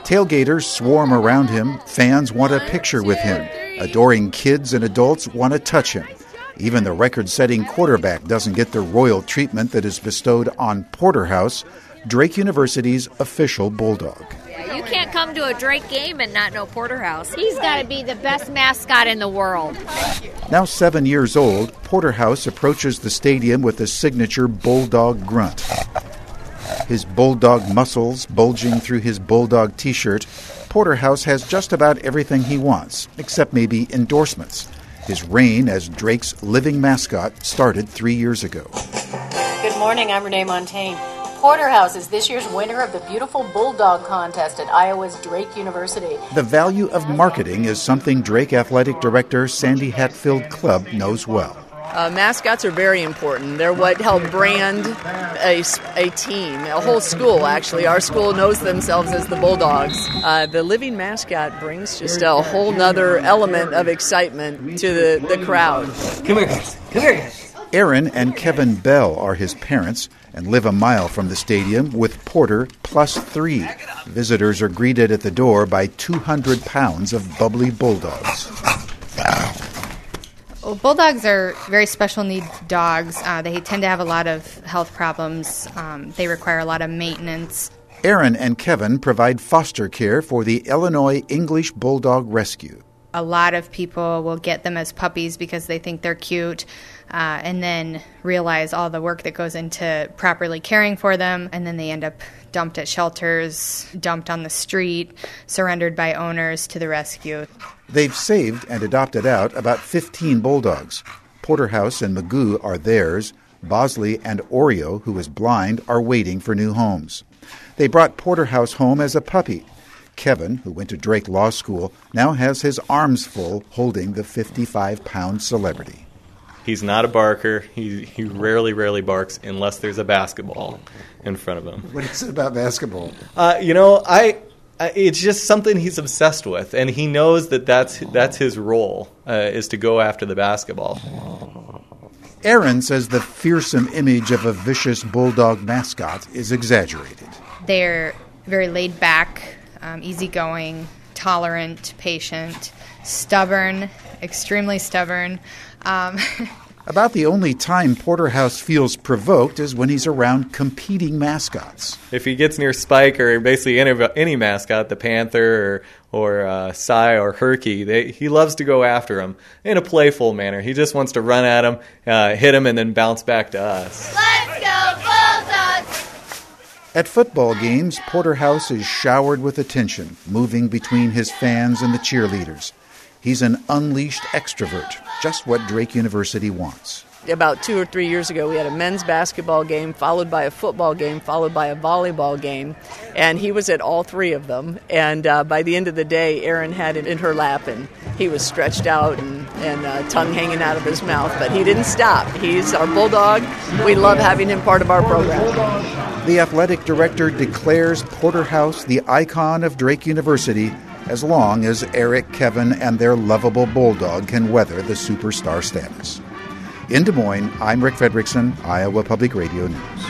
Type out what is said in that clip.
Tailgaters swarm around him. Fans want a picture with him. Adoring kids and adults want to touch him. Even the record-setting quarterback doesn't get the royal treatment that is bestowed on Porterhouse, Drake University's official bulldog. You can't come to a Drake game and not know Porterhouse. He's got to be the best mascot in the world. Now 7 years old, Porterhouse approaches the stadium with a signature bulldog grunt. His bulldog muscles bulging through his bulldog T-shirt, Porterhouse has just about everything he wants, except maybe endorsements. His reign as Drake's living mascot started 3 years ago. Good morning, I'm Renee Montaigne. Porterhouse is this year's winner of the Beautiful Bulldog Contest at Iowa's Drake University. The value of marketing is something Drake Athletic Director Sandy Hatfield Clubb knows well. Mascots are very important. They're what help brand a team, a whole school, actually. Our school knows themselves as the Bulldogs. The living mascot brings just a whole nother element of excitement to the crowd. Come here, guys. Come here, guys. Aaron and Kevin Bell are his parents and live a mile from the stadium with Porter plus 3. Visitors are greeted at the door by 200 pounds of bubbly bulldogs. Well, bulldogs are very special needs dogs. They tend to have a lot of health problems. They require a lot of maintenance. Aaron and Kevin provide foster care for the Illinois English Bulldog Rescue. A lot of people will get them as puppies because they think they're cute, and then realize all the work that goes into properly caring for them, and then they end up dumped at shelters, dumped on the street, surrendered by owners to the rescue. They've saved and adopted out about 15 bulldogs. Porterhouse and Magoo are theirs. Bosley and Oreo, who is blind, are waiting for new homes. They brought Porterhouse home as a puppy. Kevin, who went to Drake Law School, now has his arms full holding the 55-pound celebrity. He's not a barker. He rarely barks unless there's a basketball in front of him. What is it about basketball? It's just something he's obsessed with, and he knows that's his role, is to go after the basketball. Aaron says the fearsome image of a vicious bulldog mascot is exaggerated. They're very laid back, easygoing, tolerant, patient, stubborn, extremely stubborn. About the only time Porterhouse feels provoked is when he's around competing mascots. If he gets near Spike or basically any mascot, the Panther or Cy or Herky, he loves to go after him in a playful manner. He just wants to run at him, hit him, and then bounce back to us. Let's go Bulldogs! At football games, Porterhouse is showered with attention, moving between his fans and the cheerleaders. He's an unleashed extrovert, just what Drake University wants. About 2 or 3 years ago, we had a men's basketball game, followed by a football game, followed by a volleyball game, and he was at all 3 of them. And by the end of the day, Erin had it in her lap, and he was stretched out and tongue hanging out of his mouth. But he didn't stop. He's our bulldog. We love having him part of our program. The athletic director declares Porterhouse the icon of Drake University as long as Eric, Kevin, and their lovable bulldog can weather the superstar status. In Des Moines, I'm Rick Fredrickson, Iowa Public Radio News.